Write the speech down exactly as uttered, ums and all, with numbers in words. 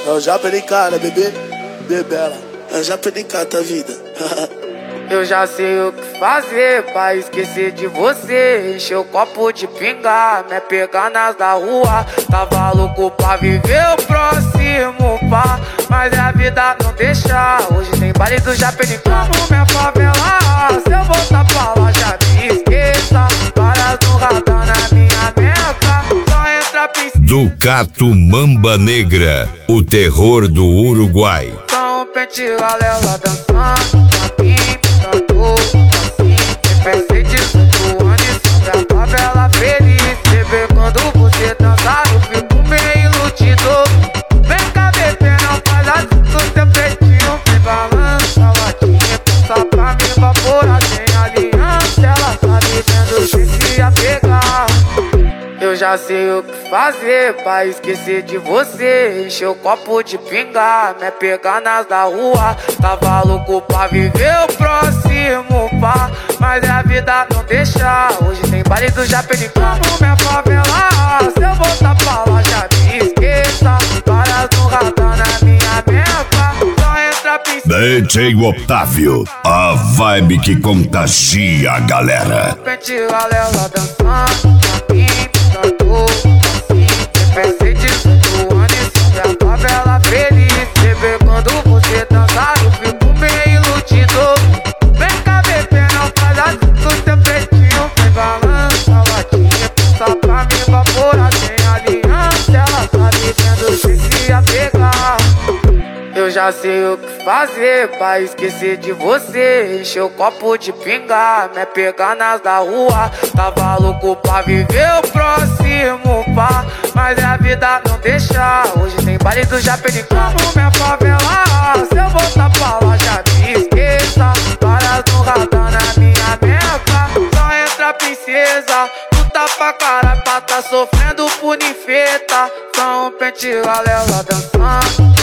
Eu já perdi cara, bebê, bebela. Eu já perdi cara da vida. Eu já sei o que fazer pra esquecer de você. Encher o copo de pinga, me pegar nas da rua. Tava louco pra viver o próximo pá, mas a vida não deixa. Hoje tem baile do Japim como minha favela. Se eu voltar pra lá já me esqueça. Várias no radar na minha meta. Só entra piscina. Ducato Mamba Negra, o terror do Uruguai. Então pente galela dançando pra mim. Assim, pensei disso do ano e sobre a favela feliz. Bebê, quando você dançar, eu fico meio iludido. Vem cá, bebê, não faz assim do teu peitinho. Vem balança a latinha, passa pra me evaporar. Sem aliança, ela tá dizendo que se ia pegar. Eu já sei o que fazer pra esquecer de você. Encher o copo de pinga, me pegar nas da rua. Tava louco pra viver o próximo pá, mas a vida não deixa. Hoje tem baile do Japim como minha favela. Se eu voltar pra lá já me esqueça. Várias no radar na minha meta. Só entra piscina. D J Otávio, a vibe que contagia a galera. Pente galela dançando pra mim. Assim, pensei disso do ano e sobre a favela feliz. Bebê, quando você dançar, eu fico meio iludido. Vem cá, bebê, não faz assim do teu peitinho. Vem balança a latinha, passa pra me evaporar. Sem aliança, ela tá dizendo que se ia pegar. Eu já sei o que fazer pra esquecer de você. Encher o copo de pinga, me pegar nas da rua. Tava louco pra viver o próximo pá, mas a vida não deixa. Hoje tem baile do Japim como minha favela. Se eu voltar pra lá já me esqueça. Várias no radar na minha meta. Só entra princesa. Puta pra caralho pra tá sofrendo por ninfeta. Só um pente galela dançando.